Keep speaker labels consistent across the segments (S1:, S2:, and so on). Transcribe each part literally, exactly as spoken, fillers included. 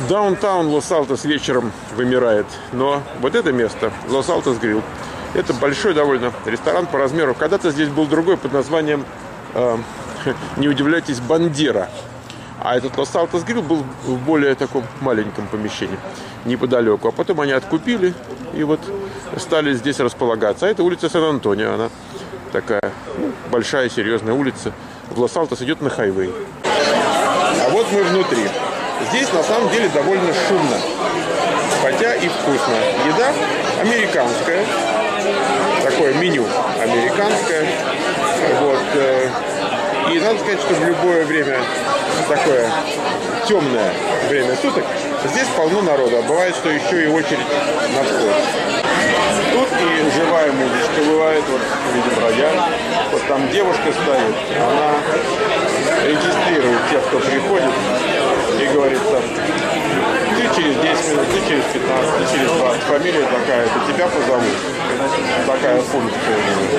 S1: Даунтаун Лос-Алтос вечером вымирает, но вот это место, Лос-Алтос Грилл, это большой довольно ресторан по размеру. Когда-то здесь был другой под названием, э, не удивляйтесь, Бандера. А этот Лос-Алтос Грилл был в более таком маленьком помещении, неподалеку. А потом они откупили и вот стали здесь располагаться. А это улица Сан-Антонио, она такая, ну, большая, серьезная улица. В Лос-Алтос идет на хайвей. А вот мы внутри. Здесь на самом деле довольно шумно, хотя и вкусно. Еда американская, такое меню американское. Вот. И надо сказать, что в любое время, такое темное время суток, здесь полно народа. Бывает, что еще и очередь на вход. Тут и живая музычка бывает, вот видим рояль. Вот там девушка стоит, она регистрирует тех, кто приходит, и говорит там: ты через десять минут, ты через пятнадцать, ты через двадцать, фамилия такая-то, тебя позовут. Такая функция.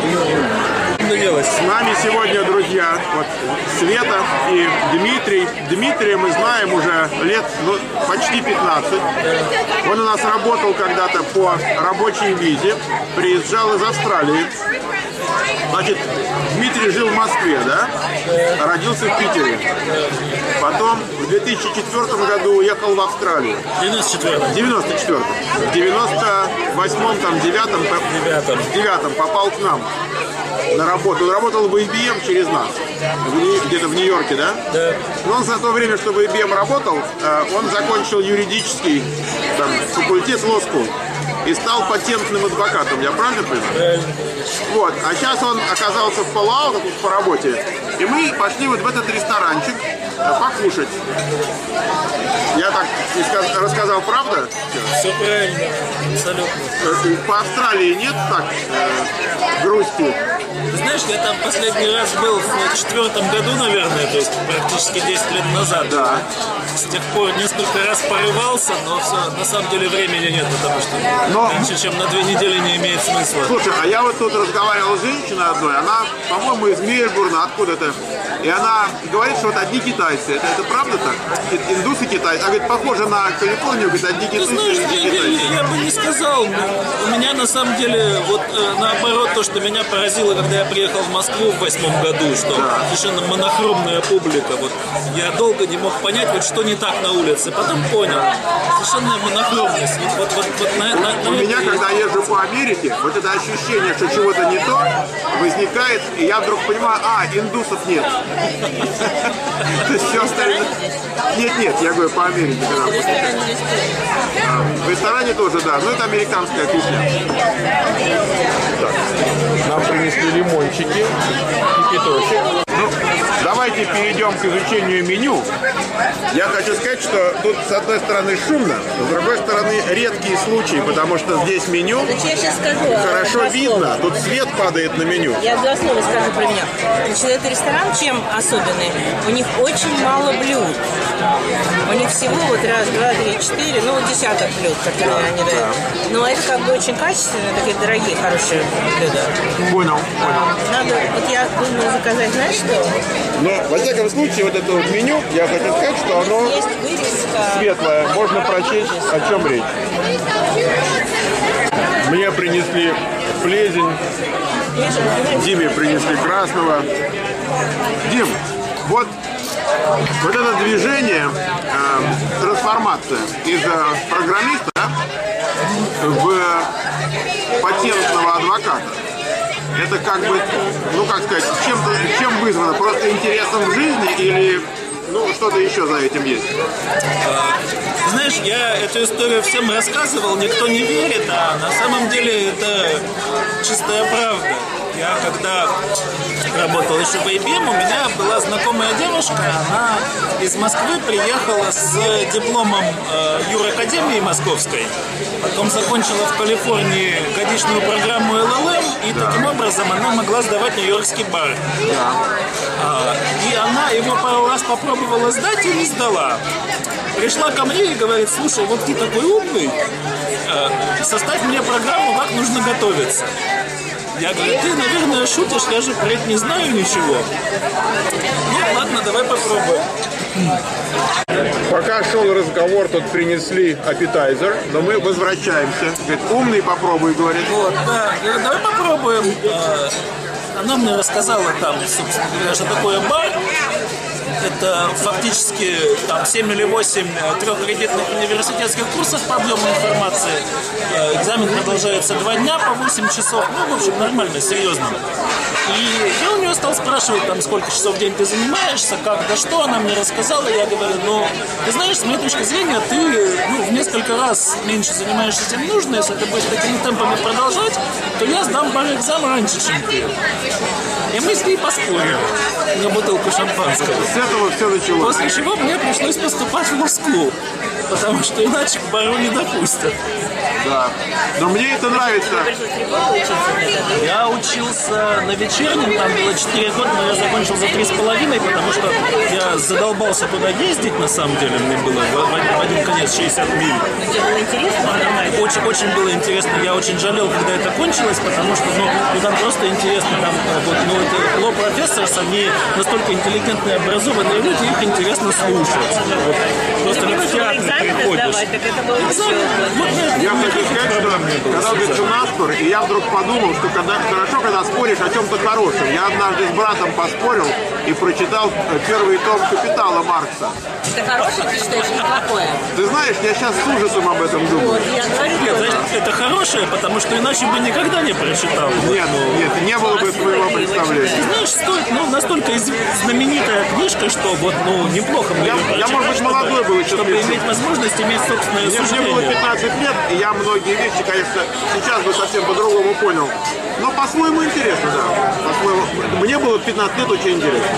S1: С нами сегодня, друзья, вот Света и Дмитрий. Дмитрия мы знаем уже лет, ну, почти пятнадцать. Он у нас работал когда-то по рабочей визе, приезжал из Австралии. Значит, Дмитрий жил в Москве, да? Родился в Питере. Потом в две тысячи четвёртом году уехал в Австралию.
S2: девяносто четвёртом.
S1: девяносто четвёртом. В девяносто восьмом, там, девятом,
S2: девятом.
S1: девятом попал к нам на работу. Он работал в ай би эм через нас. Где-то в Нью-Йорке, да?
S2: Да.
S1: Но он за то время, что в ай би эм работал, он закончил юридический там, факультет Law School и стал патентным адвокатом. Я правильно понимаю?
S2: Правильно.
S1: Вот. А сейчас он оказался в Пало-Алто тут по работе. И мы пошли вот в этот ресторанчик покушать. Я так рассказал, правда?
S2: Все правильно. Абсолютно.
S1: По Австралии нет так э, грусти?
S2: Ты знаешь, я там последний раз был в четвертом году, наверное, то есть практически десять лет назад.
S1: Да.
S2: С тех пор несколько раз порывался, но все, на самом деле времени нет, потому что но... меньше, чем на две недели не имеет смысла.
S1: Слушай, а я вот тут разговаривал с женщиной одной, она, по-моему, из Мельбурна, откуда-то, и она говорит, что вот одни китайцы. Это, это правда так? Индусы китайцы. Она говорит, похоже на Калифорнию, говорит, одни китайцы.
S2: Ты знаешь, я, я, я бы не сказал. У меня на самом деле, вот наоборот, то, что меня поразило, когда я приехал в Москву в восьмом году, что да. Совершенно монохромная публика. Вот я долго не мог понять, вот что не так на улице. Потом понял. Совершенно монохромность. Вот, вот, вот, на, на, на
S1: У меня, когда езжу по Америке, вот это ощущение, что чего-то не то, возникает, и я вдруг понимаю, а, индусов нет. То есть все остальное... Нет, нет, я говорю по Америке. В ресторане тоже, да. Но это американская кухня. Так. Нам принесли лимончики, кипяточек. Ну, давайте перейдем к изучению меню. Я хочу сказать, что тут с одной стороны шумно, с другой стороны редкие случаи, потому что здесь меню
S3: я сейчас скажу,
S1: хорошо видно, тут свет падает на меню.
S3: Я два слова скажу про меня. Значит, этот ресторан чем особенный? У них очень мало блюд. У них всего вот раз, два, три, четыре, ну вот десяток блюд, которые да, они дают. Да. Но это как бы очень качественные, такие дорогие, хорошие блюда.
S1: Понял, понял.
S3: Надо, вот я думаю заказать, знаешь что?
S1: Но, во всяком случае, вот это вот меню, я хочу сказать, что оно
S3: есть вырезка,
S1: светлое. Можно прочесть, о чем речь. Мне принесли плезень, Диме принесли красного. Дим, вот, вот это движение, э, трансформация из э, программиста в патентного адвоката. Это как бы, ну как сказать, чем, чем вызвано? Просто интересом в жизни или ну, что-то еще за этим есть?
S2: Знаешь, я эту историю всем рассказывал, никто не верит, а на самом деле это чистая правда. Я когда работал еще в ай би эм, у меня была знакомая девушка, она из Москвы приехала с дипломом э, юракадемии московской, потом закончила в Калифорнии годичную программу эл эл эм, и да. Таким образом она могла сдавать нью-йоркский бар.
S1: Да.
S2: А, и она его пару раз попробовала сдать и не сдала. Пришла ко мне и говорит: слушай, вот ты такой умный, э, составь мне программу, как нужно готовиться. Я говорю, ты, наверное, шутишь, я же про это не знаю ничего. Ну, ладно, давай попробуем.
S1: Пока шел разговор, тут принесли аппетайзер, но мы возвращаемся. Говорит, умный попробуй, говорит.
S2: Вот, да, давай попробуем. Она мне рассказала там, собственно говоря, что такое бар. Это фактически там семь или восемь трехкредитных университетских курсов по объему информации. Экзамен продолжается два дня по восемь часов. Ну, в общем, нормально, серьезно. И я у нее стал спрашивать, там, сколько часов в день ты занимаешься, как, да что. Она мне рассказала, я говорю, ну, ты знаешь, с моей точки зрения, ты ну, в несколько раз меньше занимаешься, чем нужно. Если ты будешь такими темпами продолжать, то я сдам бар-экзамен раньше, чем ты. И мы с ней поспорили на бутылку шампанского.
S1: С этого все началось.
S2: После чего мне пришлось поступать в Москву, потому что иначе к бару не допустят.
S1: Да. Но мне это нравится.
S2: Я учился на вечернем, там было четыре года, но я закончил за три с половиной, потому что я задолбался туда ездить, на самом деле, мне было в, в один конец шестьдесят миль.
S3: Тебе было интересно?
S2: Очень, очень было интересно. Я очень жалел, когда это кончилось, потому что ну, ну, там просто интересно. Там, вот, ну, это law professors, они настолько интеллигентные, образованные люди, их интересно слушать. Вот, просто как в театр приходишь.
S3: Так это было
S1: Я хочу сказать, что когда говорится на спор, и я вдруг подумал, что когда, хорошо, когда споришь о чем-то хорошем. Я однажды с братом поспорил и прочитал первый том «Капитала» Маркса.
S3: Это хорошее, ты считаешь, неплохое?
S1: Ты знаешь, я сейчас с ужасом об этом думаю.
S3: Вот, я говорю,
S2: Нет, значит, это хорошее, потому что иначе бы никогда не прочитал.
S1: Нет, нет, не было бы твоего представления.
S2: Ты знаешь, стоит, ну, настолько из- знаменитая книжка, что вот, ну, неплохо мне
S1: Я,
S2: её
S1: я,
S2: прочитать,
S1: может быть,
S2: чтобы-
S1: молодой был еще.
S2: чтобы иметь возможность иметь собственное
S1: Мне, мне было
S2: суждение.
S1: пятнадцать лет, и я многие вещи, конечно, сейчас бы совсем по-другому понял. Но по-своему интересно, да. По-своему. Мне было пятнадцать лет очень интересно.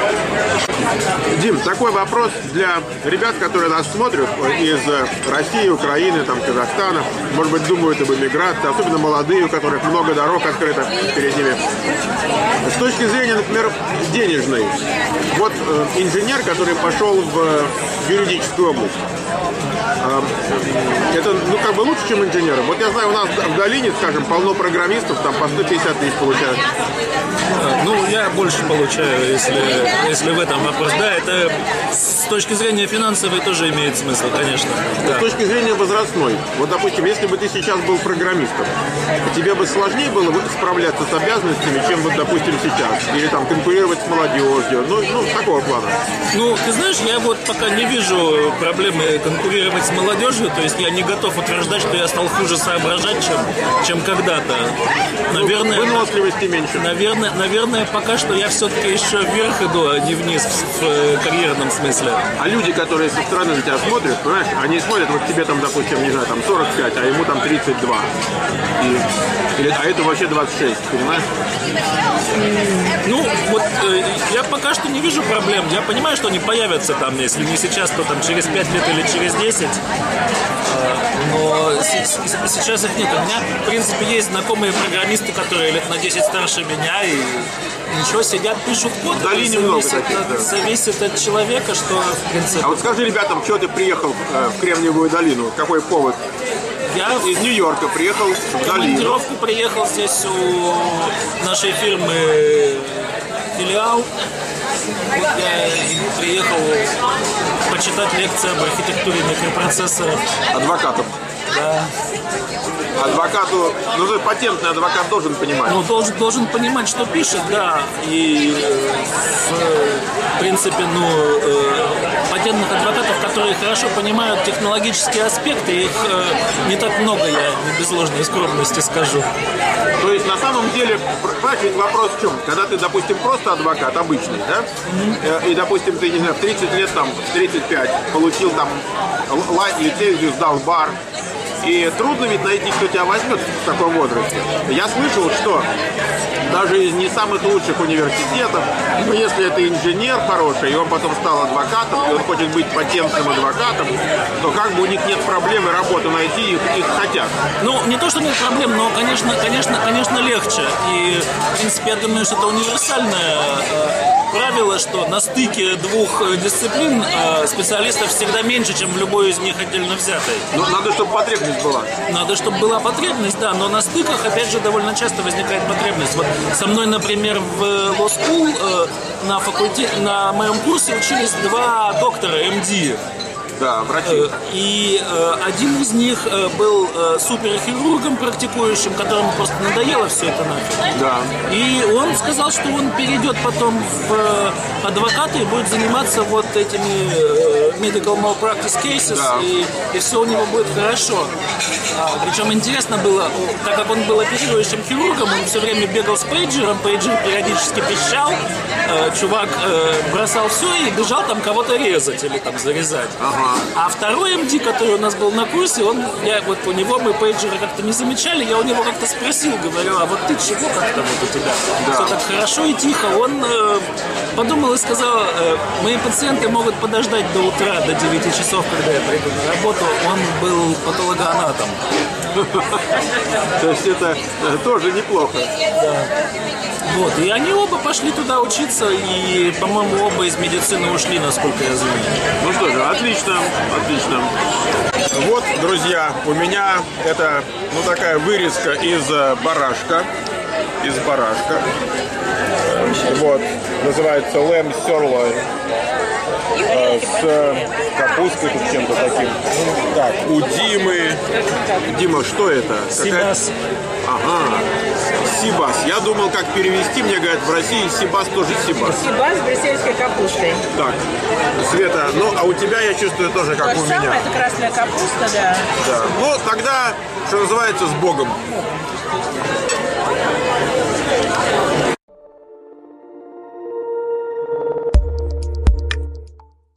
S1: Дим, такой вопрос для ребят, которые нас смотрят из России, Украины, там, Казахстана. Может быть, думают об эмиграции, особенно молодые, у которых много дорог открыто перед ними. С точки зрения, например, денежной. Вот э, инженер, который пошел в юридическую область. Это, ну, как бы лучше, чем инженеры. Вот я знаю, у нас в долине, скажем, полно программистов, там по сто пятьдесят тысяч получают.
S2: Ну, я больше получаю, если, если в этом вопрос. Да, это с точки зрения финансовой тоже имеет смысл, конечно. Да.
S1: С точки зрения возрастной. Вот, допустим, если бы ты сейчас был программистом, тебе бы сложнее было справляться с обязанностями, чем, вот, допустим, сейчас? Или там конкурировать с молодежью? Ну, ну, такого плана.
S2: Ну, ты знаешь, я вот пока не вижу проблемы конкурировать с молодежью, то есть я не готов утверждать, что я стал хуже соображать, чем, чем когда-то. Наверное,
S1: Выносливости меньше.
S2: наверное, наверное, пока что я все-таки еще вверх иду, а не вниз в, в карьерном смысле.
S1: А люди, которые со стороны на тебя смотрят, понимаешь, они смотрят, вот тебе там, допустим, не знаю, там сорок пять, а ему там тридцать два. И, или, а это вообще двадцать шесть, понимаешь?
S2: Ну, вот э, я пока что не вижу проблем. Я понимаю, что они появятся там, если не сейчас, то там через пять лет или через десять. Э, но с- с- сейчас их нет. У меня, в принципе, есть знакомые программисты, которые лет на десять старше меня, и ничего, сидят, пишут код.
S1: В долине
S2: Это
S1: много
S2: зависит,
S1: таких,
S2: от,
S1: да.
S2: зависит от человека, что, в принципе...
S1: А вот скажи ребятам, что ты приехал э, в Кремниевую долину? Какой повод?
S2: Я
S1: Из Нью-Йорка приехал в долину.
S2: командировку приехал здесь у нашей фирмы филиал. Вот я приехал почитать лекции об архитектуре микропроцессоров.
S1: Адвокатов.
S2: Да.
S1: Адвокату, ну, ты патентный адвокат должен понимать.
S2: Ну, должен, должен понимать, что пишет, да. И, э, в, в принципе, ну, э, патентных адвокатов, которые хорошо понимают технологические аспекты, их э, не так много, я не без ложной скромности скажу.
S1: То есть, на самом деле, понимаешь, ведь вопрос в чем? Когда ты, допустим, просто адвокат, обычный, да? Э, И, допустим, ты, не знаю, в тридцать лет, там, в тридцать пять получил там л- лицензию, сдал в бар. И трудно ведь найти, кто тебя возьмет в таком возрасте. Я слышал, что даже из не самых лучших университетов, ну, если это инженер хороший, и он потом стал адвокатом, и он хочет быть патентным адвокатом, то как бы у них нет проблемы работу найти, их, их хотят.
S2: Ну, не то, что нет проблем, но, конечно, конечно, конечно, легче. И, в принципе, я думаю, что это универсальное э, правило, что на стыке двух э, дисциплин э, специалистов всегда меньше, чем в любой из них отдельно взятой.
S1: Но надо, чтобы потребность была.
S2: Надо, чтобы была потребность, да, но на стыках, опять же, довольно часто возникает потребность. Вот со мной, например, в Law School э, на факультете, на моем курсе учились два доктора эм ди.
S1: Да, врачи.
S2: И э, один из них э, был э, суперхирургом практикующим, которому просто надоело все это нафиг.
S1: Да.
S2: И он сказал, что он перейдет потом в э, адвокаты и будет заниматься вот этими э, medical malpractice cases,
S1: Да.
S2: и, и все у него будет хорошо. А, причем интересно было, так как он был оперирующим хирургом, он все время бегал с пейджером, пейджер периодически пищал, э, чувак э, бросал все и бежал там кого-то резать или там зарезать.
S1: Ага.
S2: А второй эм ди, который у нас был на курсе, он, я вот у него мы пейджера как-то не замечали, я у него как-то спросил, говорю, а вот ты чего как-то вот у тебя?
S1: Да.
S2: Все так хорошо и тихо. Он э, подумал и сказал, э, мои пациенты могут подождать до утра, до девяти часов, когда я приду на работу. Он был патологоанатом.
S1: То есть это тоже неплохо.
S2: Да. Вот, и они оба пошли туда учиться, и, по-моему, оба из медицины ушли, насколько я знаю.
S1: Ну что же, отлично, отлично. Вот, друзья, у меня это, ну, такая вырезка из барашка. Из барашка. Вот, называется lamb sirloin. С капустой, тут чем-то таким. Так, у Димы. Дима, что это?
S2: Сибас.
S1: Ага. Сибас. Я думал, как перевести. Мне говорят, в России Сибас тоже Сибас.
S3: Сибас с брюссельской капустой.
S1: Так, Света, ну, а у тебя, я чувствую, тоже как
S3: То
S1: у
S3: же самое,
S1: меня.
S3: это красная капуста, да.
S1: Да. Ну, тогда, что называется, с Богом.